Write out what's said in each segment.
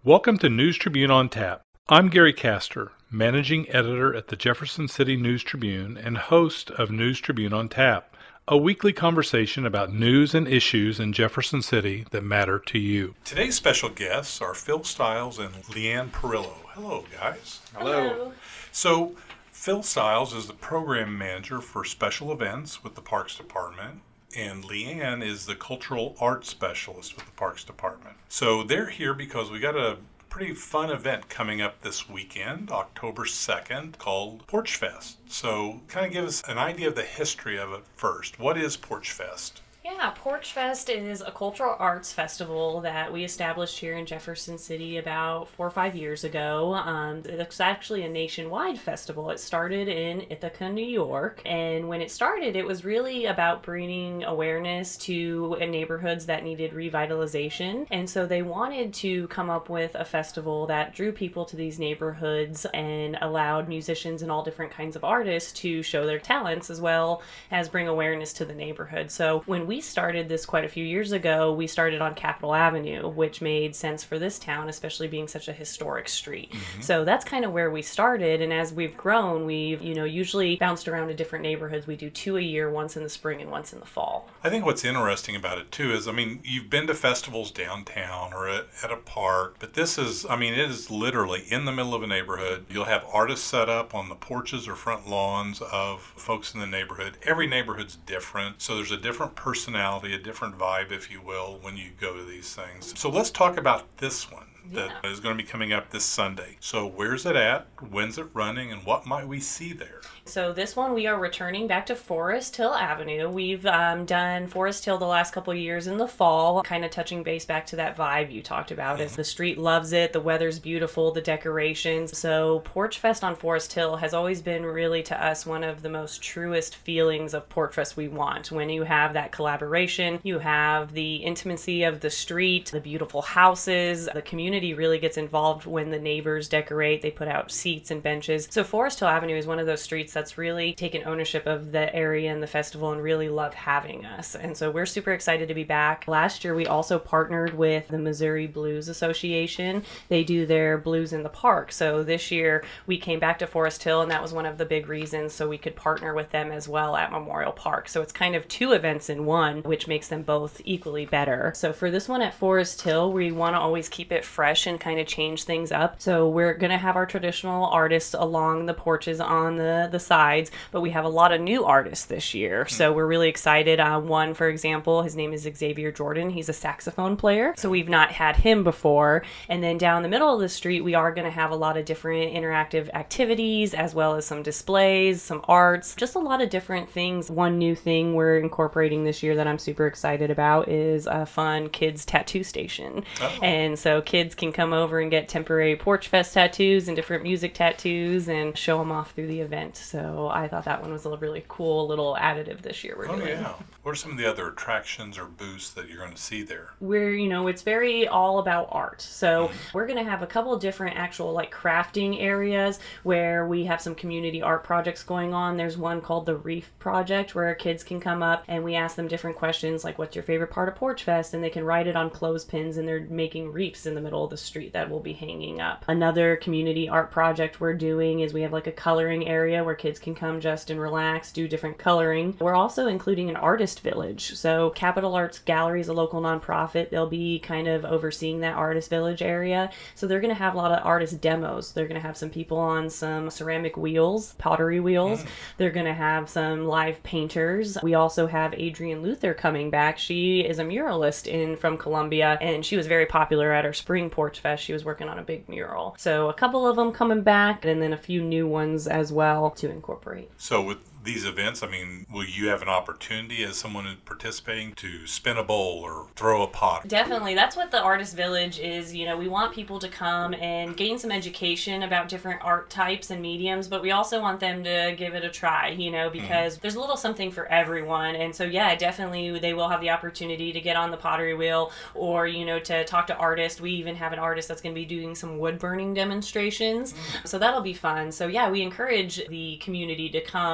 Welcome to News Tribune on Tap. I'm Gary Castor, Managing Editor at the Jefferson City News Tribune and host of News Tribune on Tap, a weekly conversation about news and issues in Jefferson City that matter to you. Today's special guests are Phil Stiles and Leanne Perillo. Hello, guys. Hello. So, Phil Stiles is the program manager for special events with the Parks Department, and Leanne is the cultural arts specialist with the Parks Department. So they're here because we got a pretty fun event coming up this weekend, October 2nd, called Porch Fest. So kind of give us an idea of the history of it first. What is Porch Fest? Yeah, Porch Fest is a cultural arts festival that we established here in Jefferson City about 4 or 5 years ago. It's actually a nationwide festival. It started in Ithaca, New York, and when it started, it was really about bringing awareness to neighborhoods that needed revitalization, and so they wanted to come up with a festival that drew people to these neighborhoods and allowed musicians and all different kinds of artists to show their talents as well as bring awareness to the neighborhood. So when we started this quite a few years ago, we started on Capitol Avenue, which made sense for this town, especially being such a historic street. Mm-hmm. So that's kind of where we started, and as we've grown, we've, usually bounced around to different neighborhoods. We do 2 a year, once in the spring and once in the fall. I think what's interesting about it, too, is, you've been to festivals downtown or at a park, but this is, it is literally in the middle of a neighborhood. You'll have artists set up on the porches or front lawns of folks in the neighborhood. Every neighborhood's different, so there's a different personality, a different vibe, if you will, when you go to these things. So let's talk about this one that is going to be coming up this Sunday. So where's it at? When's it running? And what might we see there? So this one, we are returning back to Forest Hill Avenue. We've done Forest Hill the last couple of years in the fall, kind of touching base back to that vibe you talked about. As the street loves it, the weather's beautiful, the decorations. So Porch Fest on Forest Hill has always been really, to us, one of the most truest feelings of Porch Fest we want. When you have that collaboration, you have the intimacy of the street, the beautiful houses, the community really gets involved when the neighbors decorate. They put out seats and benches. So Forest Hill Avenue is one of those streets that's really taken ownership of the area and the festival and really love having us. And so we're super excited to be back. Last year, we also partnered with the Missouri Blues Association. They do their Blues in the Park. So this year, we came back to Forest Hill, and that was one of the big reasons so we could partner with them as well at Memorial Park. So it's kind of 2 events in one, which makes them both equally better. So for this one at Forest Hill, we want to always keep it fresh and kind of change things up. So we're going to have our traditional artists along the porches on the sides, but we have a lot of new artists this year. So we're really excited. One, for example, his name is Xavier Jordan. He's a saxophone player. So we've not had him before. And then down the middle of the street, we are going to have a lot of different interactive activities, as well as some displays, some arts, just a lot of different things. One new thing we're incorporating this year that I'm super excited about is a fun kids tattoo station. Oh. And so kids can come over and get temporary Porch Fest tattoos and different music tattoos and show them off through the event. So I thought that one was a really cool little additive this year we're doing. Yeah. What are some of the other attractions or booths that you're going to see there? It's very all about art. So we're going to have a couple of different actual crafting areas where we have some community art projects going on. There's one called the Reef Project where kids can come up and we ask them different questions like, what's your favorite part of Porch Fest? And they can write it on clothespins, and they're making reefs in the middle of the street that will be hanging up. Another community art project we're doing is we have a coloring area where kids can come just and relax, do different coloring. We're also including an artist village. So Capital Arts Gallery is a local nonprofit. They'll be kind of overseeing that artist village area. So they're going to have a lot of artist demos. They're going to have some people on some ceramic wheels, pottery wheels. They're going to have some live painters. We also have Adrienne Luther coming back. She is a muralist from Columbia, and she was very popular at our spring Porch Fest. She was working on a big mural. So a couple of them coming back, and then a few new ones as well to incorporate. So with these events, will you have an opportunity as someone participating to spin a bowl or throw a pot? Definitely. That's what the Artist Village is. We want people to come and gain some education about different art types and mediums, but we also want them to give it a try, because there's a little something for everyone. And so, yeah, definitely they will have the opportunity to get on the pottery wheel or, to talk to artists. We even have an artist that's going to be doing some wood burning demonstrations. So that'll be fun. So, yeah, we encourage the community to come and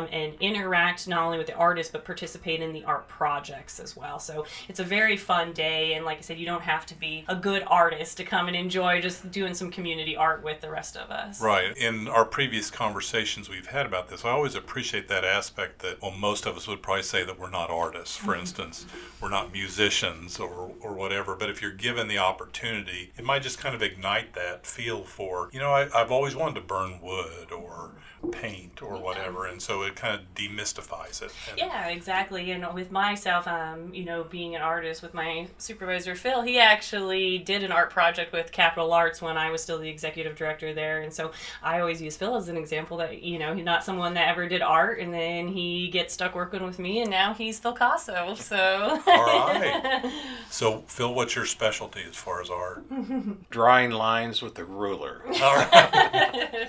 interact not only with the artists, but participate in the art projects as well. So it's a very fun day. And like I said, you don't have to be a good artist to come and enjoy just doing some community art with the rest of us. Right. In our previous conversations we've had about this, I always appreciate that aspect that, well, most of us would probably say that we're not artists. For instance, we're not musicians or whatever, but if you're given the opportunity, it might just kind of ignite that feel for, I've always wanted to burn wood or paint or whatever, and so it kind of demystifies it. Yeah, exactly. And with myself, being an artist with my supervisor Phil, he actually did an art project with Capital Arts when I was still the executive director there, and so I always use Phil as an example that he's not someone that ever did art, and then he gets stuck working with me, and now he's Picasso. So all right. So Phil, what's your specialty as far as art? Drawing lines with a ruler. All right.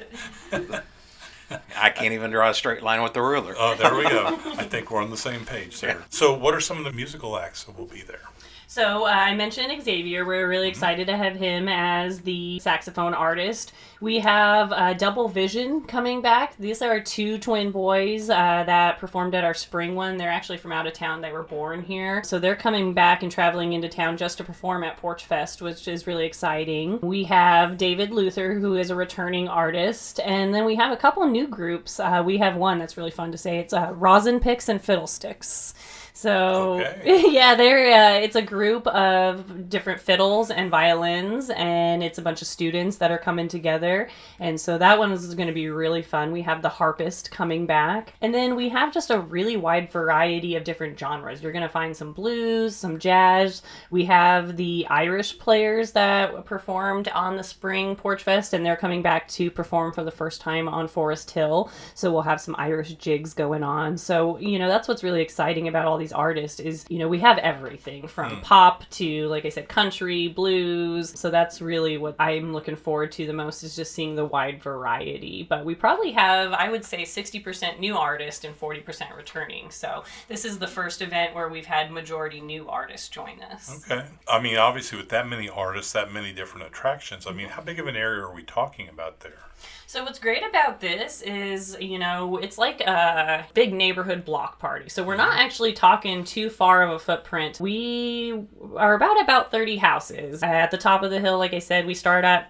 I can't even draw a straight line with the ruler. Oh, there we go. I think we're on the same page there. Yeah. So what are some of the musical acts that will be there? So I mentioned Xavier. We're really excited to have him as the saxophone artist. We have Double Vision coming back. These are two twin boys that performed at our spring one. They're actually from out of town. They were born here. So they're coming back and traveling into town just to perform at Porch Fest, which is really exciting. We have David Luther, who is a returning artist. And then we have a couple new groups. We have one that's really fun to say. It's Rosin Picks and Fiddlesticks. So, okay. Yeah, it's a group of different fiddles and violins, and it's a bunch of students that are coming together, and so that one is going to be really fun. We have the harpist coming back, and then we have just a really wide variety of different genres. You're going to find some blues, some jazz. We have the Irish players that performed on the spring Porch Fest, and they're coming back to perform for the first time on Forest Hill, so we'll have some Irish jigs going on. So, that's what's really exciting about all these artists is, we have everything from pop to, like I said, country, blues. So that's really what I'm looking forward to the most, is just seeing the wide variety. But we probably have, I would say, 60% new artists and 40% returning. So this is the first event where we've had majority new artists join us. Okay. I mean, obviously with that many artists, that many different attractions, how big of an area are we talking about there? So what's great about this is, it's like a big neighborhood block party. So we're not actually talking too far of a footprint. We are about 30 houses. At the top of the hill, like I said, we start at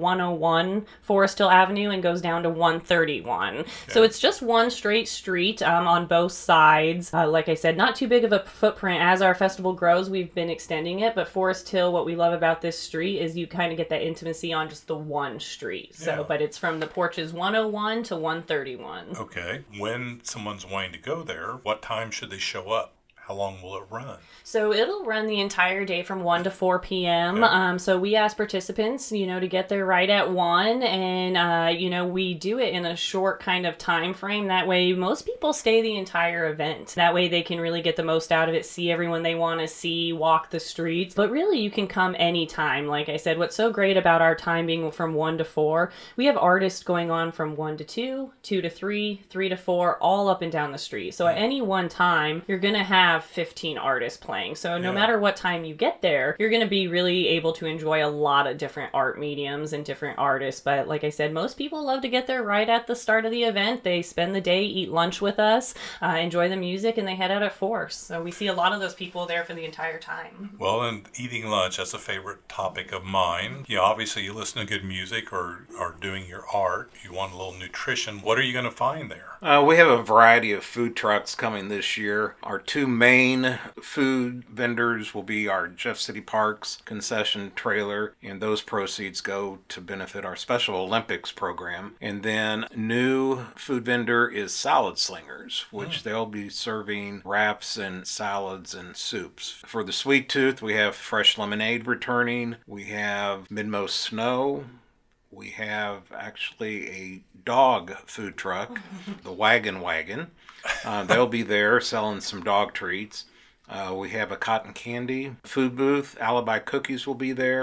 101 Forest Hill Avenue and goes down to 131. Okay. So it's just one straight street on both sides. Like I said, not too big of a footprint. As our festival grows, we've been extending it. But Forest Hill, what we love about this street is you kind of get that intimacy on just the one street. So, but it's from the porches 101 to 131. Okay. When someone's wanting to go there, what time should they show up? How long will it run? So it'll run the entire day from 1 to 4 p.m. Yeah. So we ask participants, to get there right at 1. And, we do it in a short kind of time frame. That way, most people stay the entire event. That way, they can really get the most out of it, see everyone they want to see, walk the streets. But really, you can come anytime. Like I said, what's so great about our time being from 1 to 4, we have artists going on from 1 to 2, 2 to 3, 3 to 4, all up and down the street. So at any one time, you're going to have 15 artists playing. So no matter what time you get there, you're going to be really able to enjoy a lot of different art mediums and different artists. But like I said, most people love to get there right at the start of the event. They spend the day, eat lunch with us, enjoy the music, and they head out at 4. So we see a lot of those people there for the entire time. Well, and eating lunch, that's a favorite topic of mine. Obviously you listen to good music or are doing your art. You want a little nutrition. What are you going to find there? We have a variety of food trucks coming this year. Our two main food vendors will be our Jeff City Parks concession trailer, and those proceeds go to benefit our Special Olympics program. And then new food vendor is Salad Slingers, which they'll be serving wraps and salads and soups. For the Sweet Tooth, we have Fresh Lemonade returning. We have Midmo Snow. We have actually a dog food truck, the Wagon Wagon. They'll be there selling some dog treats. We have a cotton candy food booth. Alibi Cookies will be there.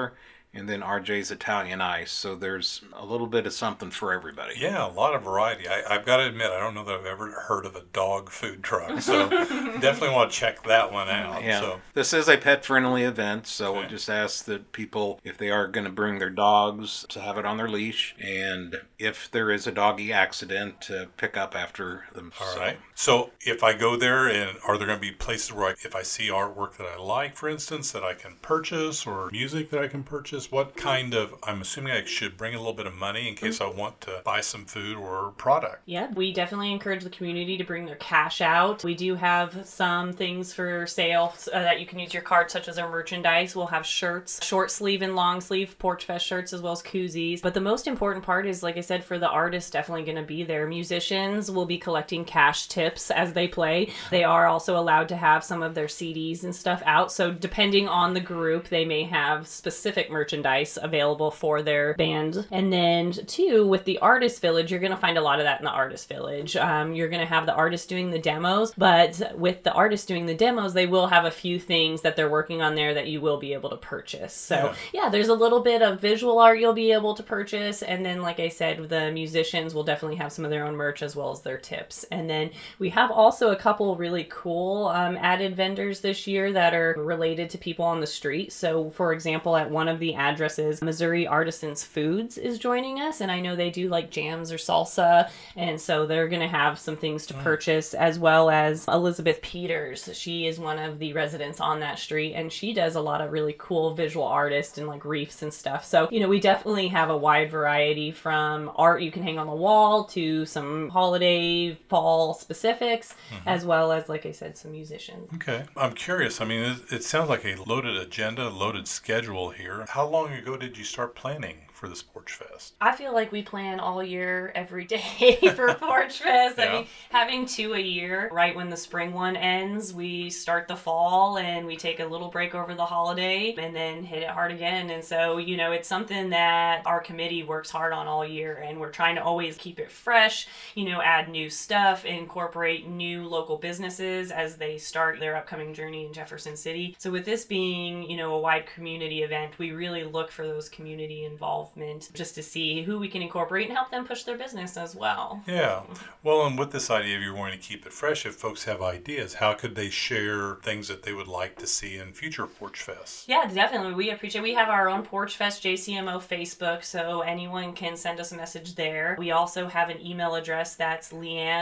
and then RJ's Italian Ice. So there's a little bit of something for everybody. Yeah, a lot of variety. I've got to admit, I don't know that I've ever heard of a dog food truck, so definitely want to check that one out. Yeah. So. This is a pet-friendly event, so we'll just ask that people, if they are going to bring their dogs, to have it on their leash, and if there is a doggy accident, to pick up after them. All right. So if I go there, and are there going to be places where if I see artwork that I like, for instance, that I can purchase, or music that I can purchase? What kind of, I'm assuming I should bring a little bit of money in case I want to buy some food or product. Yeah, we definitely encourage the community to bring their cash out. We do have some things for sale that you can use your card, such as our merchandise. We'll have shirts, short sleeve and long sleeve Porch Fest shirts, as well as koozies. But the most important part is, like I said, for the artists, definitely going to be there. Musicians will be collecting cash tips as they play. They are also allowed to have some of their CDs and stuff out. So depending on the group, they may have specific merchandise available for their band. And then too, with the Artist Village, you're going to find a lot of that in the Artist Village. You're going to have the artists doing the demos, but with the artists doing the demos, they will have a few things that they're working on there that you will be able to purchase. So yeah, there's a little bit of visual art you'll be able to purchase. And then, like I said, the musicians will definitely have some of their own merch as well as their tips. And then we have also a couple really cool added vendors this year that are related to people on the street. So for example, at one of the addresses, Missouri Artisans Foods is joining us, and I know they do like jams or salsa, and so they're going to have some things to purchase, as well as Elizabeth Peters. She is one of the residents on that street, and she does a lot of really cool visual artists and like reefs and stuff. So, we definitely have a wide variety from art you can hang on the wall to some holiday fall specifics, as well as, like I said, some musicians. Okay. I'm curious. I mean, it sounds like a loaded agenda, loaded schedule here. How long ago did you start planning for this Porch Fest? I feel like we plan all year, every day for Porch Fest. Yeah. I mean, having 2 a year, right when the spring one ends, we start the fall and we take a little break over the holiday and then hit it hard again. And so, it's something that our committee works hard on all year, and we're trying to always keep it fresh, add new stuff, incorporate new local businesses as they start their upcoming journey in Jefferson City. So with this being, a wide community event, we really look for those community involvement just to see who we can incorporate and help them push their business as well. Yeah. Well, and with this idea of you wanting to keep it fresh, if folks have ideas, how could they share things that they would like to see in future Porch Fests? Yeah, definitely. We appreciate. We have our own Porch Fest JCMO Facebook, so anyone can send us a message there. We also have an email address that's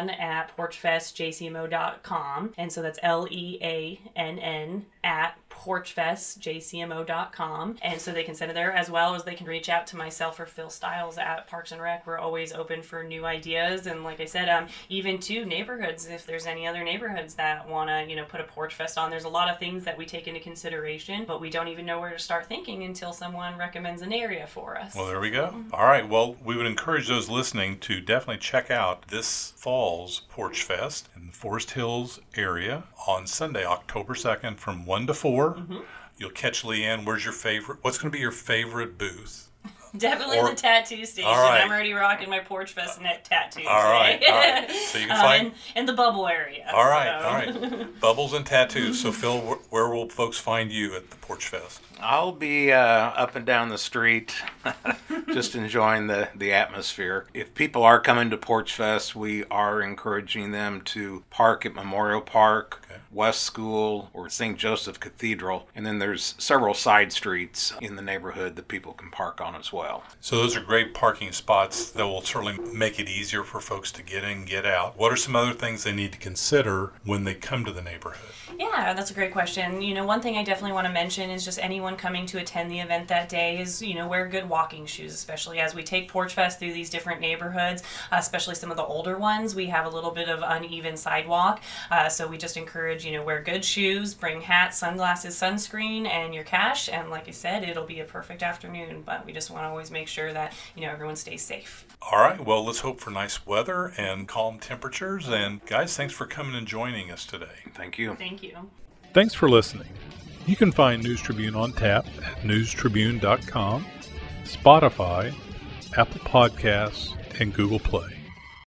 leann@porchfestjcmo.com, and so that's LEANN @porchfestjcmo.com, and so they can send it there, as well as they can reach out to myself or Phil Stiles at Parks and Rec. We're always open for new ideas, and like I said, even to neighborhoods, if there's any other neighborhoods that want to put a Porch Fest on. There's a lot of things that we take into consideration, but we don't even know where to start thinking until someone recommends an area for us. Well, there we go. All right. Well, we would encourage those listening to definitely check out this fall's Porch Fest in the Forest Hills area on Sunday, October 2nd from 1 to 4. You'll catch Leann. What's going to be your favorite booth? Definitely the tattoo station. All right. I'm already rocking my Porch Fest net tattoos. All right. So you can find... and the bubble area. All right. Bubbles and tattoos. So Phil, where will folks find you at the Porch Fest? I'll be up and down the street just enjoying the atmosphere. If people are coming to Porch Fest, we are encouraging them to park at Memorial Park, West School, or St. Joseph Cathedral. And then there's several side streets in the neighborhood that people can park on as well. So those are great parking spots that will certainly make it easier for folks to get in, get out. What are some other things they need to consider when they come to the neighborhood? Yeah, that's a great question. One thing I definitely want to mention is just anyone coming to attend the event that day is, wear good walking shoes, especially as we take Porch Fest through these different neighborhoods, especially some of the older ones. We have a little bit of uneven sidewalk, so we just encourage, wear good shoes, bring hats, sunglasses, sunscreen, and your cash, and like I said, it'll be a perfect afternoon, but we just want to always make sure that, everyone stays safe. All right, well, let's hope for nice weather and calm temperatures, and guys, thanks for coming and joining us today. Thank you. Thank you. Thanks for listening. You can find News Tribune on tap at newstribune.com, Spotify, Apple Podcasts, and Google Play.